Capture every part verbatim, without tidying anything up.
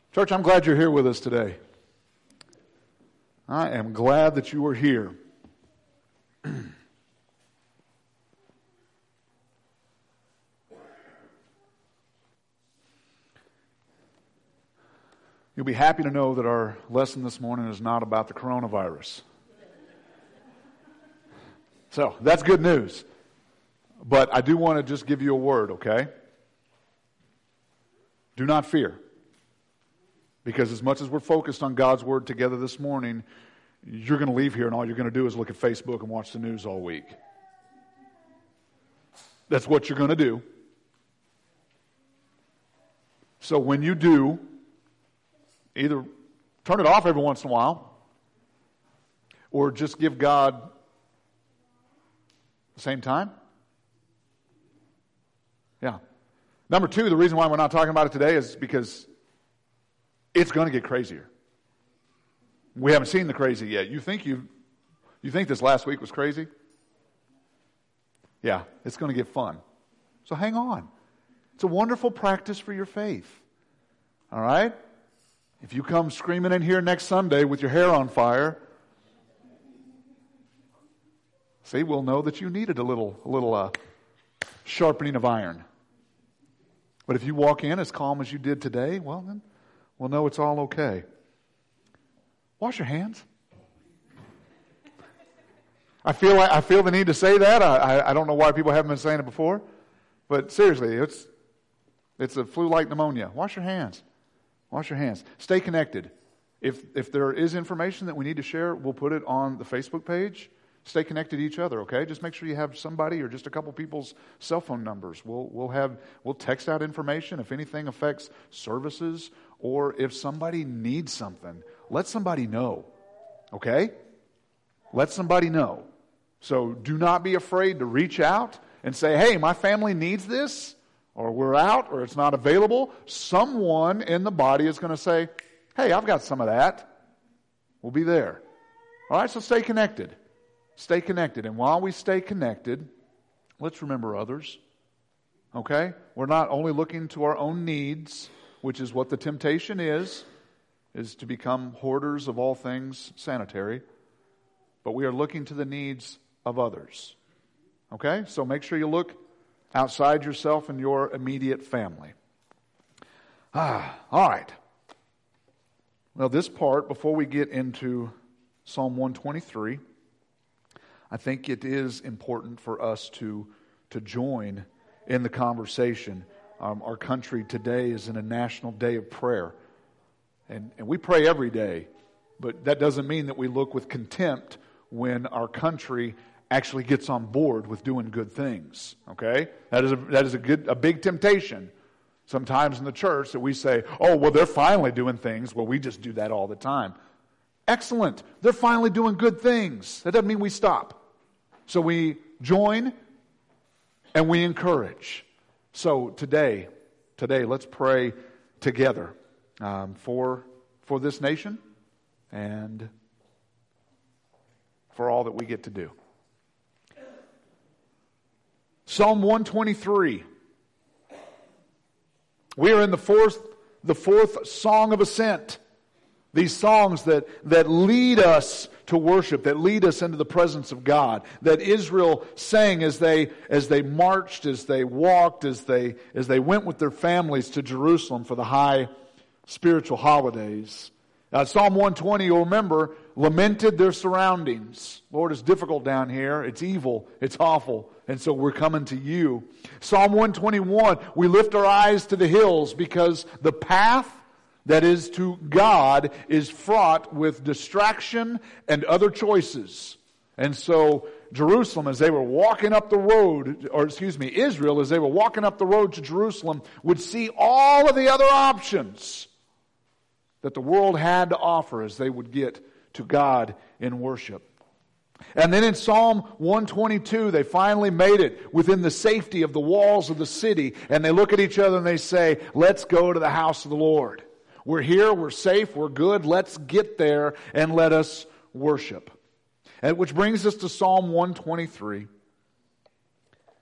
Church, I'm glad you're here with us today. I am glad that you are here. You'll be happy to know that our lesson this morning is not about the coronavirus. So, that's good news. But I do want to just give you a word, okay? Do not fear. Because as much as we're focused on God's Word together this morning, you're going to leave here and all you're going to do is look at Facebook and watch the news all week. That's what you're going to do. So when you do, either turn it off every once in a while, or just give God the same time. Yeah. Number two, the reason why we're not talking about it today is because it's going to get crazier. We haven't seen the crazy yet. You think you, you think this last week was crazy? Yeah, it's going to get fun. So hang on. It's a wonderful practice for your faith. All right? If you come screaming in here next Sunday with your hair on fire, see, we'll know that you needed a little, a little uh, sharpening of iron. But if you walk in as calm as you did today, well then, we'll know it's all okay. Wash your hands. I feel like, I feel the need to say that. I, I, I don't know why people haven't been saying it before. But seriously, it's it's a flu-like pneumonia. Wash your hands. Wash your hands. Stay connected. If if there is information that we need to share, we'll put it on the Facebook page. Stay connected to each other, okay? Just make sure you have somebody or just a couple people's cell phone numbers. We'll we'll have we'll text out information if anything affects services or if somebody needs something. Let somebody know, okay? Let somebody know. So do not be afraid to reach out and say, "Hey, my family needs this," or "We're out," or "It's not available." Someone in the body is going to say, "Hey, I've got some of that." We'll be there. All right, so stay connected. Stay connected. And while we stay connected, let's remember others. Okay? We're not only looking to our own needs, which is what the temptation is, is to become hoarders of all things sanitary, but we are looking to the needs of others. Okay? So make sure you look outside yourself and your immediate family. Ah, all right. Well, this part, before we get into Psalm one twenty-three, I think it is important for us to, to join in the conversation. Um, our country today is in a national day of prayer. And, and we pray every day, but that doesn't mean that we look with contempt when our country actually gets on board with doing good things. Okay? That is a, that is a good a big temptation sometimes in the church that we say, "Oh, well, they're finally doing things." Well, we just do that all the time. Excellent. They're finally doing good things. That doesn't mean we stop. So we join and we encourage. So today, today, let's pray together um, for for this nation and for all that we get to do. Psalm one twenty-three. We are in the fourth the fourth song of ascent. These songs that, that lead us to worship, that lead us into the presence of God, that Israel sang as they as they marched, as they walked, as they as they went with their families to Jerusalem for the high spiritual holidays. Now, Psalm one twenty, you'll remember, lamented their surroundings. Lord, it's difficult down here. It's evil. It's awful. And so we're coming to you. Psalm one twenty-one, we lift our eyes to the hills because the path that is to God is fraught with distraction and other choices. And so Jerusalem, as they were walking up the road, or excuse me, Israel, as they were walking up the road to Jerusalem, would see all of the other options that the world had to offer as they would get to God in worship. And then in Psalm one twenty-two, they finally made it within the safety of the walls of the city, and they look at each other and they say, "Let's go to the house of the Lord. We're here, we're safe, we're good, let's get there and let us worship." And which brings us to Psalm one twenty-three.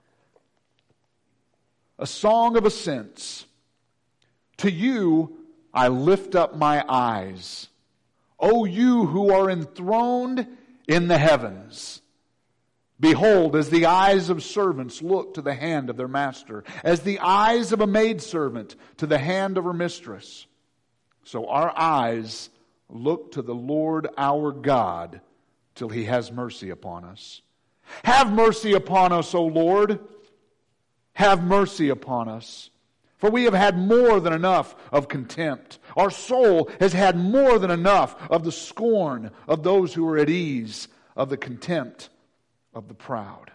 A song of ascents. To you I lift up my eyes. O you who are enthroned in the heavens. Behold, as the eyes of servants look to the hand of their master, as the eyes of a maidservant to the hand of her mistress, so our eyes look to the Lord our God till He has mercy upon us. Have mercy upon us, O Lord. Have mercy upon us. For we have had more than enough of contempt. Our soul has had more than enough of the scorn of those who are at ease, of the contempt of the proud.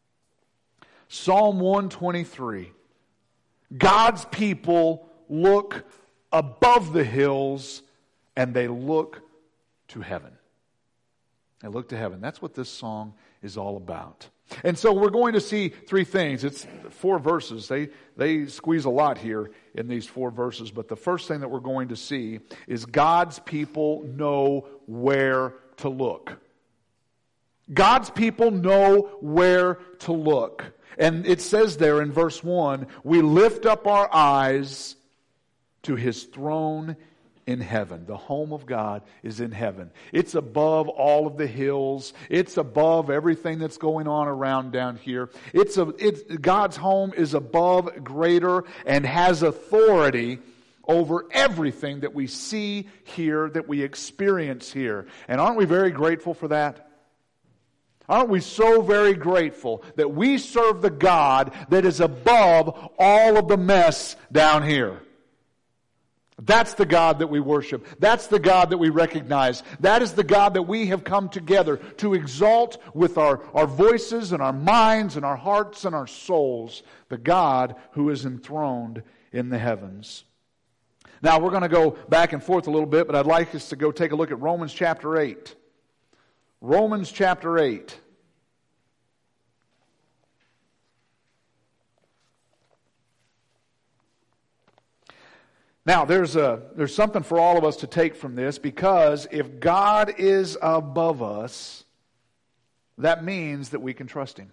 Psalm one twenty-three. God's people look above the hills and they look to heaven. They look to heaven. That's what this song is all about. And so we're going to see three things. It's four verses. They, they squeeze a lot here in these four verses. But the first thing that we're going to see is God's people know where to look. God's people know where to look. And it says there in verse one, we lift up our eyes to His throne in heaven. The home of God is in heaven. It's above all of the hills. It's above everything that's going on around down here. It's a, it's, God's home is above, greater, and has authority over everything that we see here, that we experience here. And aren't we very grateful for that? Aren't we so very grateful that we serve the God that is above all of the mess down here? That's the God that we worship. That's the God that we recognize. That is the God that we have come together to exalt with our, our voices and our minds and our hearts and our souls. The God who is enthroned in the heavens. Now we're going to go back and forth a little bit, but I'd like us to go take a look at Romans chapter eight. Romans chapter eight. Now, there's a there's something for all of us to take from this, because if God is above us, that means that we can trust Him.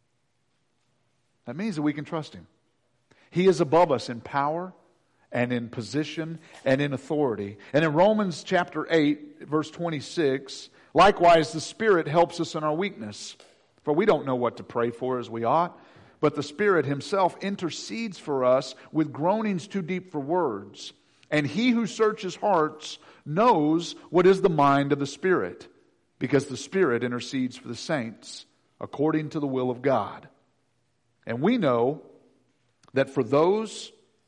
That means that we can trust Him. He is above us in power and in position and in authority. And in Romans chapter eight, verse twenty-six, likewise the Spirit helps us in our weakness. For we don't know what to pray for as we ought, but the Spirit Himself intercedes for us with groanings too deep for words. And He who searches hearts knows what is the mind of the Spirit, because the Spirit intercedes for the saints according to the will of God. And we know that for those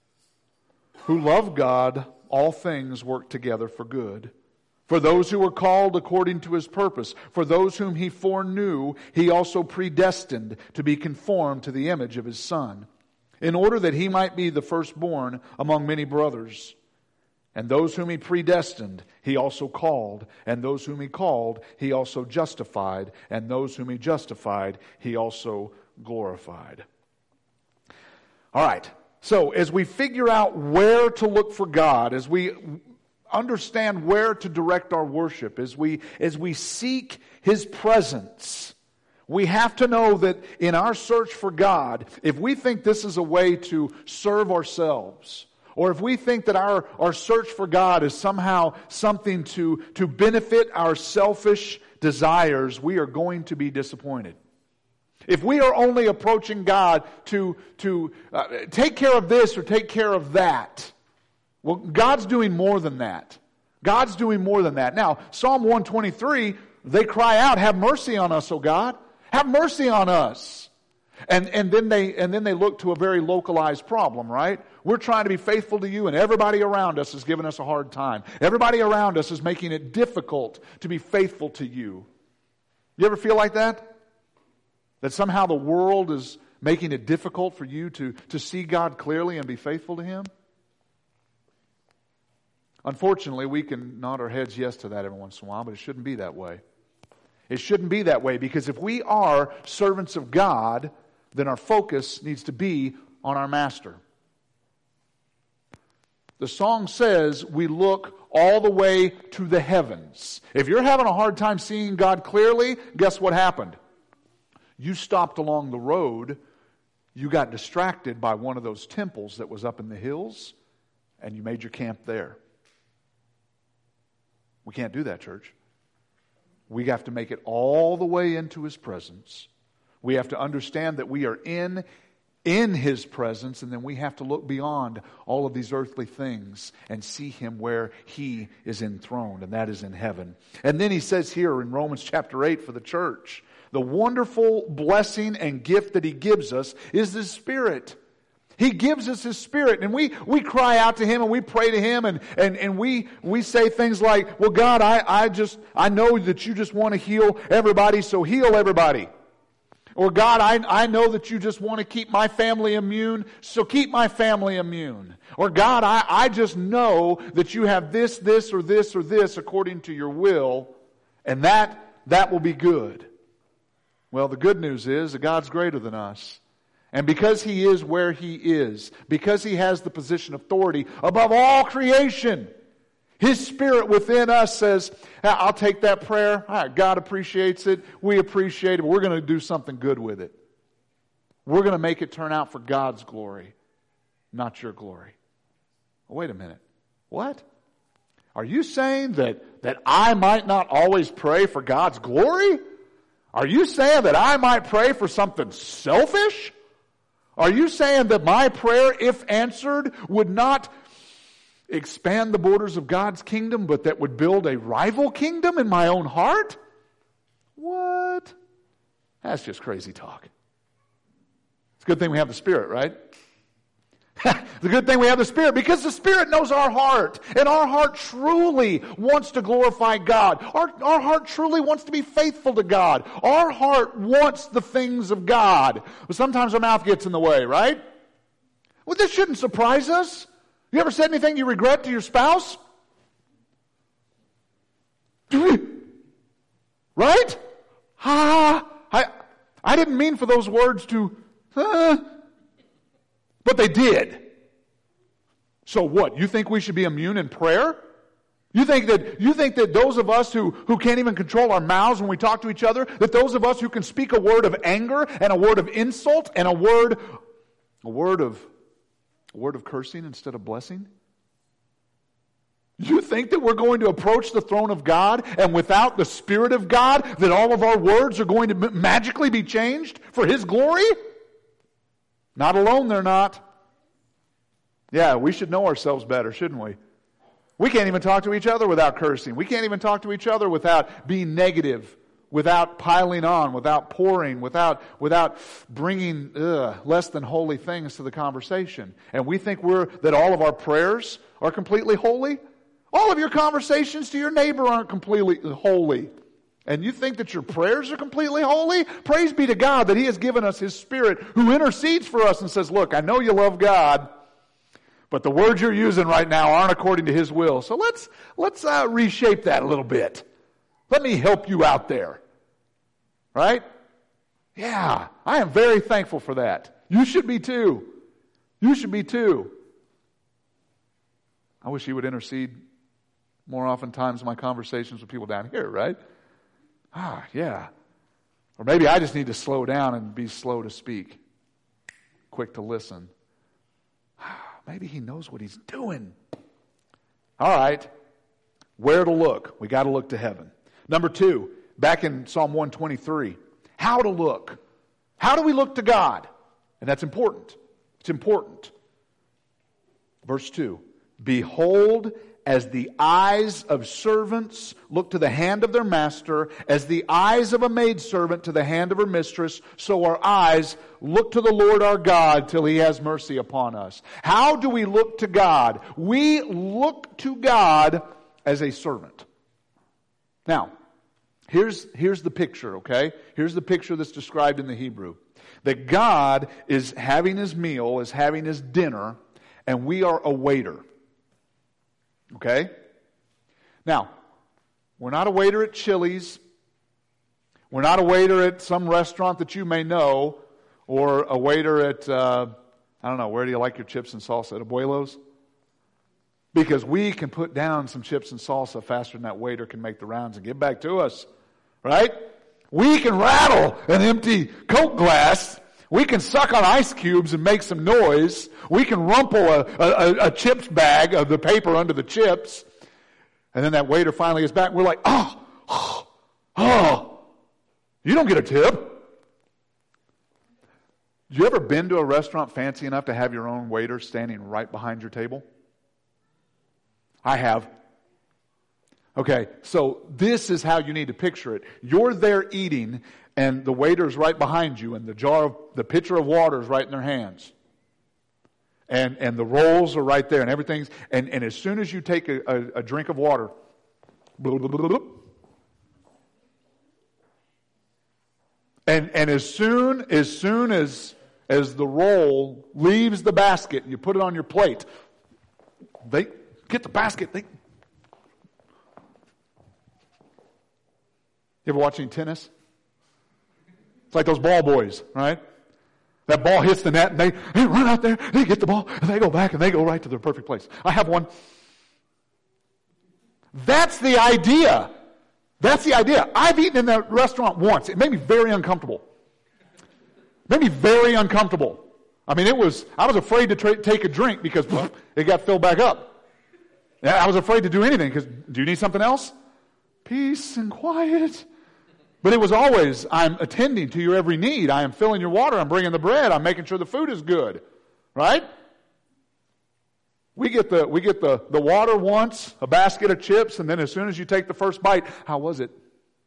who love God, all things work together for good. For those who were called according to His purpose, for those whom He foreknew, He also predestined to be conformed to the image of His Son, in order that He might be the firstborn among many brothers. And those whom He predestined, He also called. And those whom He called, He also justified. And those whom He justified, He also glorified. All right. So as we figure out where to look for God, as we understand where to direct our worship, as we as we seek His presence, we have to know that in our search for God, if we think this is a way to serve ourselves, or if we think that our, our search for God is somehow something to, to benefit our selfish desires, we are going to be disappointed. If we are only approaching God to, to uh, take care of this or take care of that, well, God's doing more than that. God's doing more than that. Now, Psalm one twenty-three, they cry out, have mercy on us, O God. Have mercy on us. And, and, then they, and then they look to a very localized problem, right? We're trying to be faithful to You, and everybody around us is giving us a hard time. Everybody around us is making it difficult to be faithful to You. You ever feel like that? That somehow the world is making it difficult for you to, to see God clearly and be faithful to Him? Unfortunately, we can nod our heads yes to that every once in a while, but it shouldn't be that way. It shouldn't be that way, because if we are servants of God, then our focus needs to be on our Master. The song says we look all the way to the heavens. If you're having a hard time seeing God clearly, guess what happened? You stopped along the road, you got distracted by one of those temples that was up in the hills, and you made your camp there. We can't do that, church. We have to make it all the way into His presence. We have to understand that we are in in His presence, and then we have to look beyond all of these earthly things and see Him where He is enthroned, and that is in heaven. And then He says here in Romans chapter eight for the church, the wonderful blessing and gift that He gives us is His Spirit. He gives us His Spirit, and we, we cry out to Him and we pray to Him, and, and, and we, we say things like, well, God, I, I just, I know that You just want to heal everybody, so heal everybody. Or God, I, I know that You just want to keep my family immune, so keep my family immune. Or God, I, I just know that You have this, this, or this, or this according to Your will, and that, that will be good. Well, the good news is that God's greater than us. And because He is where He is, because He has the position of authority above all creation, His Spirit within us says, I'll take that prayer. God appreciates it. We appreciate it. But we're going to do something good with it. We're going to make it turn out for God's glory, not Your glory. Oh, wait a minute. What? Are you saying that, that I might not always pray for God's glory? Are you saying that I might pray for something selfish? Are you saying that my prayer, if answered, would not expand the borders of God's kingdom, but that would build a rival kingdom in my own heart? What? That's just crazy talk. It's a good thing we have the Spirit, right? It's a good thing we have the Spirit, because the Spirit knows our heart, and our heart truly wants to glorify God. Our, our heart truly wants to be faithful to God. Our heart wants the things of God. But sometimes our mouth gets in the way, right? Well, this shouldn't surprise us. You ever said anything you regret to your spouse? Right? Ah, I, I didn't mean for those words to, uh, but they did. So what? You think we should be immune in prayer? You think that you think that those of us who, who can't even control our mouths when we talk to each other, that those of us who can speak a word of anger and a word of insult and a word a word of a word of cursing instead of blessing? You think that we're going to approach the throne of God, and without the Spirit of God, that all of our words are going to magically be changed for His glory? Not alone, they're not. Yeah, we should know ourselves better, shouldn't we? We can't even talk to each other without cursing. We can't even talk to each other without being negative, without piling on, without pouring, without without bringing ugh, less than holy things to the conversation. And we think we're that all of our prayers are completely holy. All of your conversations to your neighbor aren't completely holy. And you think that your prayers are completely holy? Praise be to God that He has given us His Spirit who intercedes for us and says, look, I know you love God, but the words you're using right now aren't according to His will. So let's let's uh, reshape that a little bit. Let me help you out there. Right? Yeah, I am very thankful for that. You should be too. You should be too. I wish He would intercede more oftentimes in my conversations with people down here, right? Ah, yeah. Or maybe I just need to slow down and be slow to speak, quick to listen. Maybe He knows what He's doing. All right. Where to look? We got to look to heaven. Number two, back in Psalm one twenty-three, how to look. How do we look to God? And that's important. It's important. Verse two, behold, as the eyes of servants look to the hand of their master, as the eyes of a maidservant to the hand of her mistress, so our eyes look to the Lord our God till He has mercy upon us. How do we look to God? We look to God as a servant. Now, here's, here's the picture, okay? Here's the picture that's described in the Hebrew. That God is having His meal, is having His dinner, and we are a waiter. Okay? Now, we're not a waiter at Chili's. We're not a waiter at some restaurant that you may know, or a waiter at, uh, I don't know, where do you like your chips and salsa? At Abuelo's? Because we can put down some chips and salsa faster than that waiter can make the rounds and get back to us. Right? We can rattle an empty Coke glass. We can suck on ice cubes and make some noise. We can rumple a, a, a chips bag of the paper under the chips. And then that waiter finally gets back, and we're like, oh, oh, oh, you don't get a tip. You ever been to a restaurant fancy enough to have your own waiter standing right behind your table? I have. Okay, so this is how you need to picture it. You're there eating, and the waiter's right behind you, and the jar of, the pitcher of water is right in their hands. And and the rolls are right there, and everything's, and, and as soon as you take a, a, a drink of water, blah, blah, blah, blah, and and as soon as soon as as the roll leaves the basket and you put it on your plate, they get the basket. They, you ever watch any tennis? It's like those ball boys, right? That ball hits the net, and they, they run out there, they get the ball, and they go back, and they go right to their perfect place. I have one. That's the idea. That's the idea. I've eaten in that restaurant once. It made me very uncomfortable. It made me very uncomfortable. I mean, it was, I was afraid to tra- take a drink because it got filled back up. I was afraid to do anything because, do you need something else? Peace and quiet. But it was always, I'm attending to your every need. I am filling your water. I'm bringing the bread. I'm making sure the food is good. Right? We get the we get the, the water once, a basket of chips, and then as soon as you take the first bite, how was it?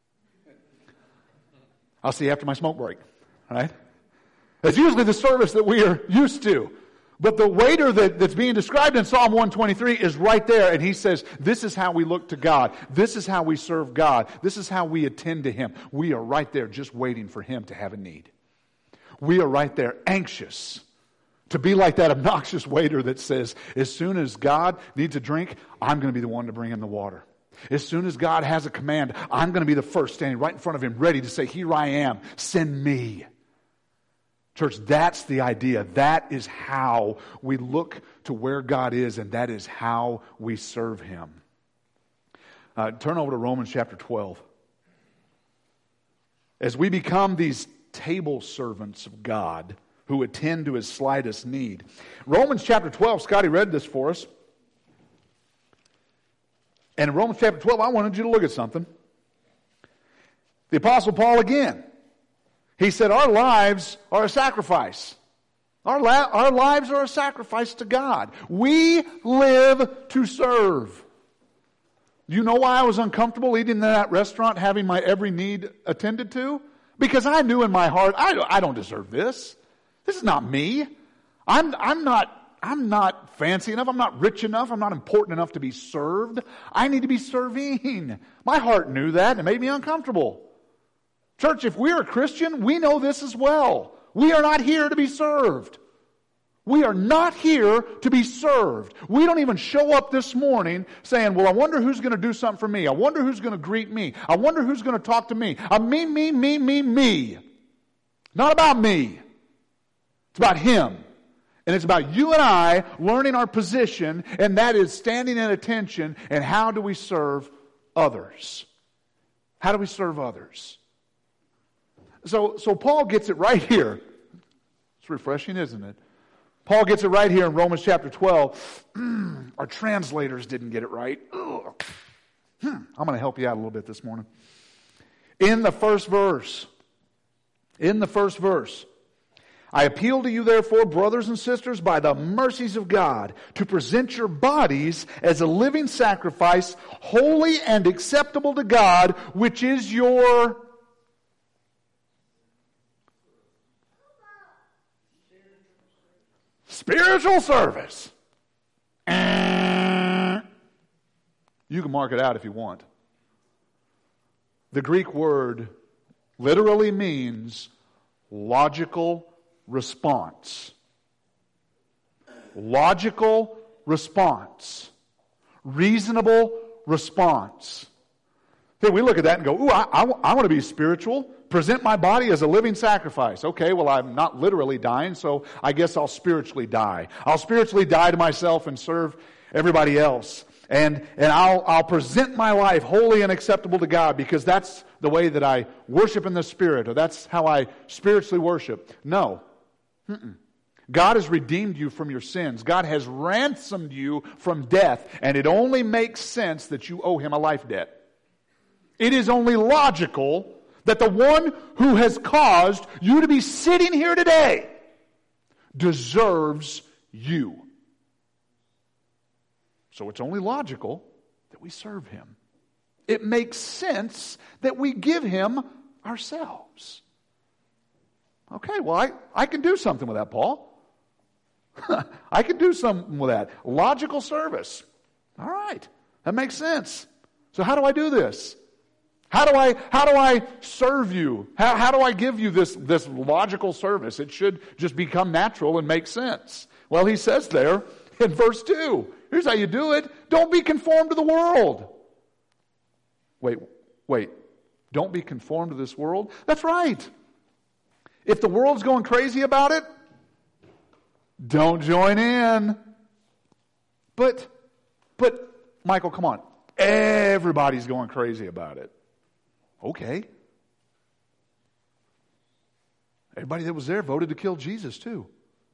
I'll see you after my smoke break. Right? That's usually the service that we are used to. But the waiter that, that's being described in Psalm one twenty-three is right there, and he says, this is how we look to God. This is how we serve God. This is how we attend to Him. We are right there just waiting for Him to have a need. We are right there anxious to be like that obnoxious waiter that says, as soon as God needs a drink, I'm going to be the one to bring him the water. As soon as God has a command, I'm going to be the first standing right in front of Him, ready to say, here I am, send me. Church, that's the idea. That is how we look to where God is, and that is how we serve Him. Uh, turn over to Romans chapter twelve. As we become these table servants of God who attend to His slightest need. Romans chapter twelve, Scotty read this for us. And in Romans chapter twelve, I wanted you to look at something. The Apostle Paul again. He said, our lives are a sacrifice. Our, la- our lives are a sacrifice to God. We live to serve. You know why I was uncomfortable eating in that restaurant, having my every need attended to? Because I knew in my heart, I, I don't deserve this. This is not me. I'm, I'm not, I'm not fancy enough. I'm not rich enough. I'm not important enough to be served. I need to be serving. My heart knew that, and it made me uncomfortable. Church, if we're a Christian, we know this as well. We are not here to be served. We are not here to be served. We don't even show up this morning saying, well, I wonder who's going to do something for me. I wonder who's going to greet me. I wonder who's going to talk to me. I me, me, me, me, me. Not about me. It's about Him. And it's about you and I learning our position, and that is standing at attention, and how do we serve others? How do we serve others? So, so Paul gets it right here. It's refreshing, isn't it? Paul gets it right here in Romans chapter twelve. Our translators didn't get it right. Hmm. I'm going to help you out a little bit this morning. In the first verse, in the first verse, I appeal to you, therefore, brothers and sisters, by the mercies of God, to present your bodies as a living sacrifice, holy and acceptable to God, which is your spiritual service. You can mark it out if you want. The Greek word literally means logical response. Logical response. Reasonable response. Okay, we look at that and go, ooh, I, I, I want to be spiritual. Present my body as a living sacrifice. Okay, well, I'm not literally dying, so I guess I'll spiritually die. I'll spiritually die to myself and serve everybody else. And and I'll I'll present my life holy and acceptable to God, because that's the way that I worship in the Spirit, or that's how I spiritually worship. No. Mm-mm. God has redeemed you from your sins. God has ransomed you from death. And it only makes sense that you owe Him a life debt. It is only logical that the one who has caused you to be sitting here today deserves you. So it's only logical that we serve Him. It makes sense that we give Him ourselves. Okay, well, I, I can do something with that, Paul. I can do something with that. Logical service. All right, that makes sense. So how do I do this? How do I how do I serve you? How, how do I give you this, this logical service? It should just become natural and make sense. Well, he says there in verse two, here's how you do it. Don't be conformed to the world. Wait, wait. Don't be conformed to this world? That's right. If the world's going crazy about it, don't join in. But, but, Michael, come on. Everybody's going crazy about it. Okay. Everybody that was there voted to kill Jesus too.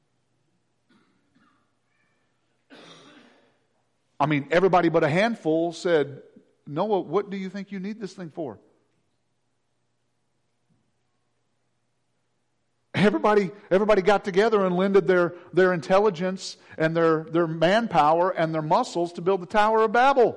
I mean, everybody but a handful said, Noah, what do you think you need this thing for? Everybody, everybody got together and lended their, their intelligence and their, their manpower and their muscles to build the Tower of Babel.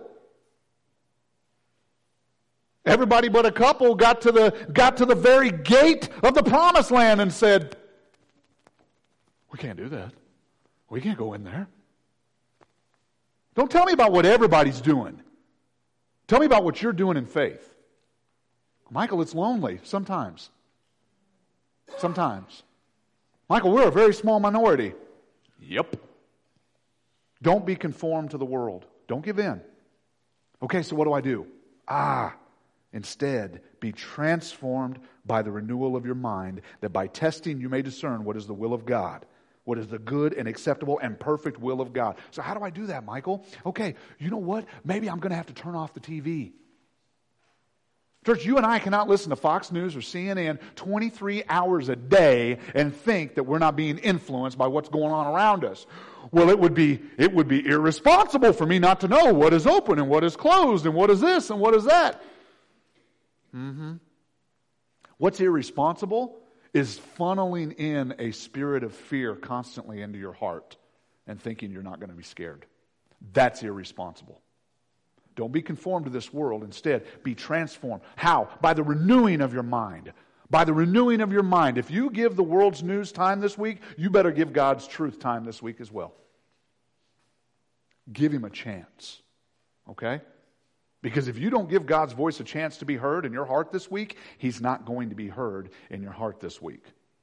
Everybody but a couple got to the got to the very gate of the promised land and said, we can't do that. We can't go in there. Don't tell me about what everybody's doing. Tell me about what you're doing in faith. Michael, it's lonely sometimes. Sometimes. Michael, we're a very small minority. Yep. Don't be conformed to the world. Don't give in. Okay, so what do I do? Ah, instead, be transformed by the renewal of your mind, that by testing you may discern what is the will of God, what is the good and acceptable and perfect will of God. So how do I do that, Michael? Okay, you know what? Maybe I'm going to have to turn off the T V. Church, you and I cannot listen to Fox News or C N N twenty-three hours a day and think that we're not being influenced by what's going on around us. Well, it would be it would be irresponsible for me not to know what is open and what is closed and what is this and what is that. Mm-hmm. What's irresponsible is funneling in a spirit of fear constantly into your heart and thinking you're not going to be scared. That's irresponsible. Don't be conformed to this world. Instead, be transformed. How? By the renewing of your mind. By the renewing of your mind. If you give the world's news time this week, you better give God's truth time this week as well. Give Him a chance. Okay? Because if you don't give God's voice a chance to be heard in your heart this week, He's not going to be heard in your heart this week.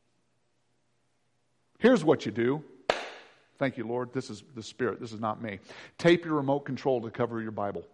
Here's what you do. Thank you, Lord. This is the Spirit. This is not me. Tape your remote control to cover your Bible.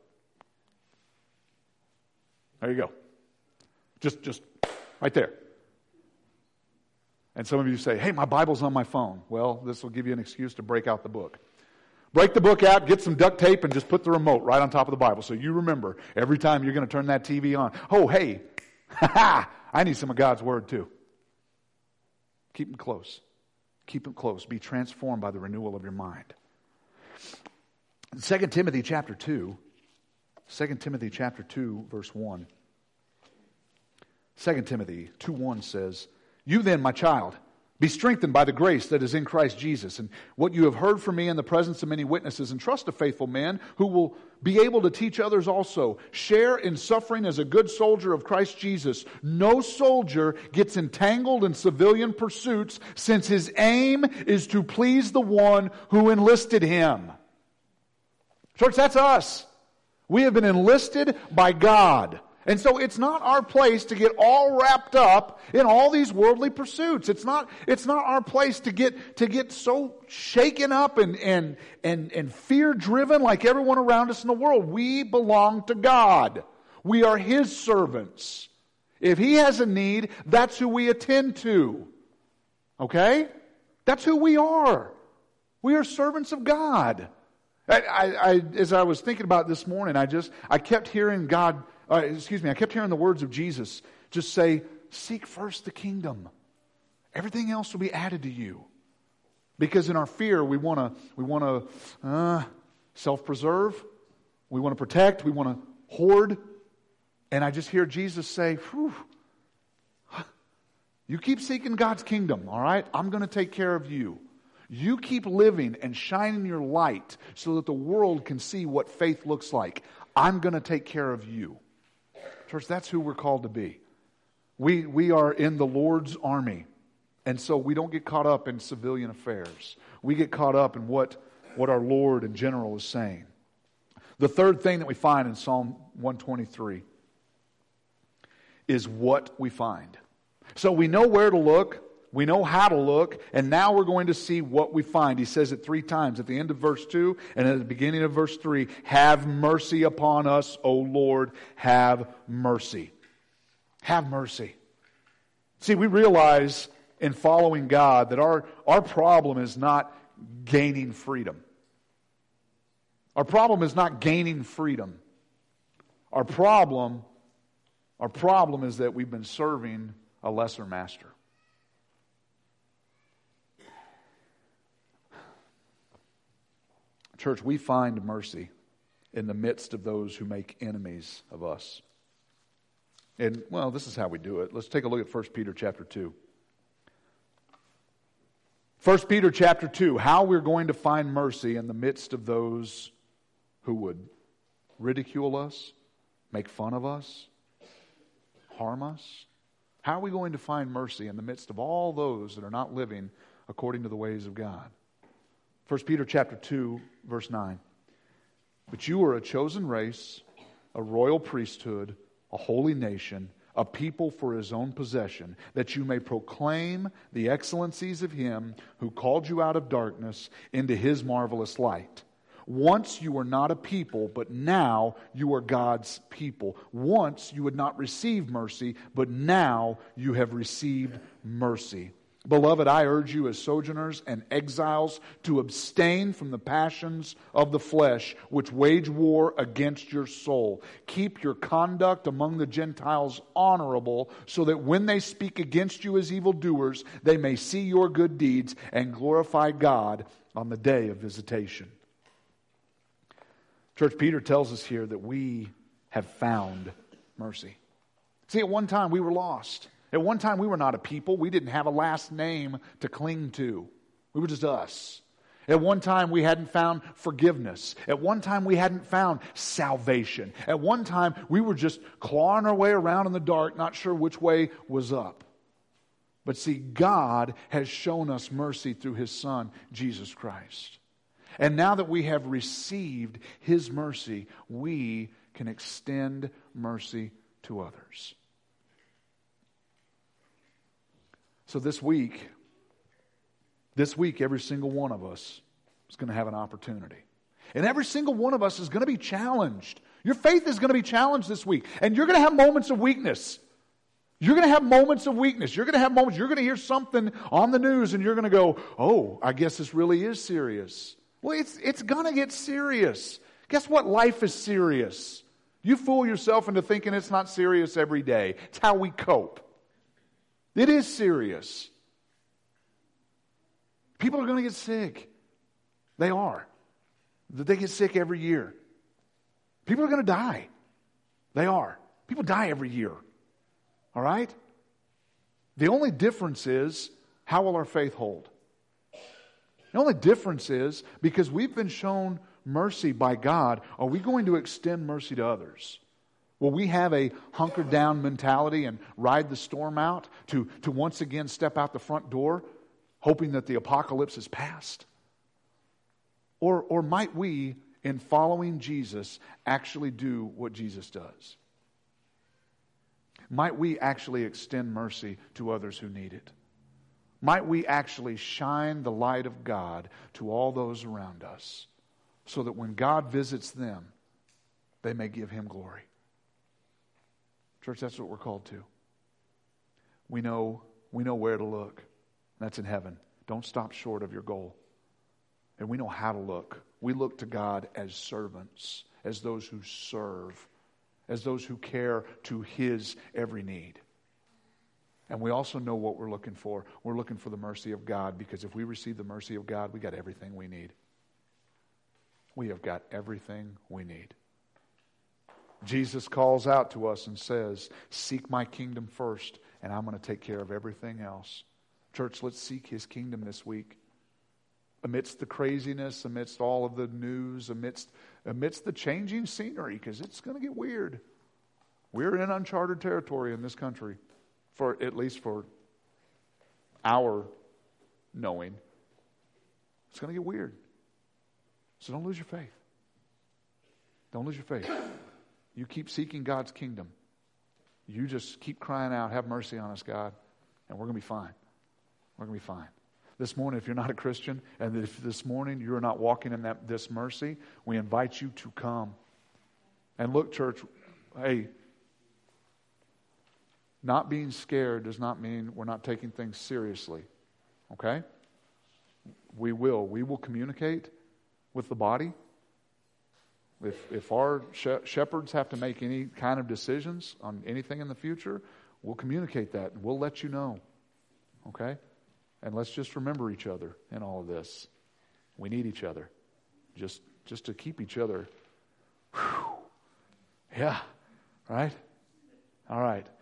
There you go. Just, just right there. And some of you say, hey, my Bible's on my phone. Well, this will give you an excuse to break out the book. Break the book out, get some duct tape, and just put the remote right on top of the Bible. So you remember every time you're going to turn that T V on. Oh, hey, I need some of God's Word too. Keep them close. Keep them close. Be transformed by the renewal of your mind. Second Timothy chapter two. Second Timothy chapter two, verse one. Second Timothy two one says, you then, my child, be strengthened by the grace that is in Christ Jesus. And what you have heard from me in the presence of many witnesses, entrust to faithful men who will be able to teach others also. Share in suffering as a good soldier of Christ Jesus. No soldier gets entangled in civilian pursuits, since his aim is to please the one who enlisted him. Church, that's us. We have been enlisted by God. And so it's not our place to get all wrapped up in all these worldly pursuits. It's not, it's not our place to get, to get so shaken up and, and, and, and fear-driven like everyone around us in the world. We belong to God. We are His servants. If He has a need, that's who we attend to. Okay? That's who we are. We are servants of God. I, I, I, as I was thinking about it this morning, I just, I kept hearing God Uh, excuse me, I kept hearing the words of Jesus just say, seek first the kingdom. Everything else will be added to you. Because in our fear, we want to we want to uh, self-preserve. We want to protect. We want to hoard. And I just hear Jesus say, whew, you keep seeking God's kingdom, all right? I'm going to take care of you. You keep living and shining your light so that the world can see what faith looks like. I'm going to take care of you. Church, that's who we're called to be. We, we are in the Lord's army. And so we don't get caught up in civilian affairs. We get caught up in what, what our Lord in general is saying. The third thing that we find in Psalm one twenty-three is what we find. So we know where to look, we know how to look, and now we're going to see what we find. He says it three times at the end of verse two and at the beginning of verse three. Have mercy upon us, O Lord, have mercy. Have mercy. See, we realize in following God that our, our problem is not gaining freedom. Our problem is not gaining freedom. Our problem, our problem is that we've been serving a lesser master. Church, we find mercy in the midst of those who make enemies of us. And, well, this is how we do it. Let's take a look at First Peter chapter two. First Peter chapter two, how we're going to find mercy in the midst of those who would ridicule us, make fun of us, harm us. How are we going to find mercy in the midst of all those that are not living according to the ways of God? First Peter chapter two, verse nine. But you are a chosen race, a royal priesthood, a holy nation, a people for His own possession, that you may proclaim the excellencies of Him who called you out of darkness into His marvelous light. Once you were not a people, but now you are God's people. Once you had not received mercy, but now you have received mercy. Beloved, I urge you as sojourners and exiles to abstain from the passions of the flesh which wage war against your soul. Keep your conduct among the Gentiles honorable, so that when they speak against you as evildoers, they may see your good deeds and glorify God on the day of visitation. Church, Peter tells us here that we have found mercy. See, at one time we were lost. At one time we were not a people. We didn't have a last name to cling to. We were just us. At one time we hadn't found forgiveness. At one time we hadn't found salvation. At one time we were just clawing our way around in the dark, not sure which way was up. But see, God has shown us mercy through His Son, Jesus Christ. And now that we have received His mercy, we can extend mercy to others. So this week, this week, every single one of us is going to have an opportunity. And every single one of us is going to be challenged. Your faith is going to be challenged this week. And you're going to have moments of weakness. You're going to have moments of weakness. You're going to have moments, you're going to hear something on the news and you're going to go, oh, I guess this really is serious. Well, it's, it's going to get serious. Guess what? Life is serious. You fool yourself into thinking it's not serious every day. It's how we cope. It is serious. People are going to get sick. They are. They get sick every year. People are going to die. They are. People die every year. All right? The only difference is, how will our faith hold? The only difference is, because we've been shown mercy by God, are we going to extend mercy to others? Will we have a hunkered down mentality and ride the storm out to, to once again step out the front door, hoping that the apocalypse is past? Or, or might we, in following Jesus, actually do what Jesus does? Might we actually extend mercy to others who need it? Might we actually shine the light of God to all those around us, so that when God visits them, they may give Him glory? Church, that's what we're called to. We know, we know where to look. That's in heaven. Don't stop short of your goal. And we know how to look. We look to God as servants, as those who serve, as those who care to His every need. And we also know what we're looking for. We're looking for the mercy of God, because if we receive the mercy of God, we got everything we need. We have got everything we need. Jesus calls out to us and says, seek my kingdom first, and I'm going to take care of everything else. Church, let's seek His kingdom this week. Amidst the craziness, amidst all of the news, amidst, amidst the changing scenery, because it's going to get weird. We're in uncharted territory in this country, for at least for our knowing. It's going to get weird. So don't lose your faith. Don't lose your faith. You keep seeking God's kingdom. You just keep crying out, have mercy on us, God, and we're going to be fine. We're going to be fine. This morning, if you're not a Christian, and if this morning you're not walking in that this mercy, we invite you to come. And look, church, hey, not being scared does not mean we're not taking things seriously. Okay? We will. We will communicate with the body. If if our sh- shepherds have to make any kind of decisions on anything in the future, we'll communicate that. We'll let you know. Okay? And let's just remember each other in all of this. We need each other. Just just to keep each other. Whew. Yeah. Right? All right.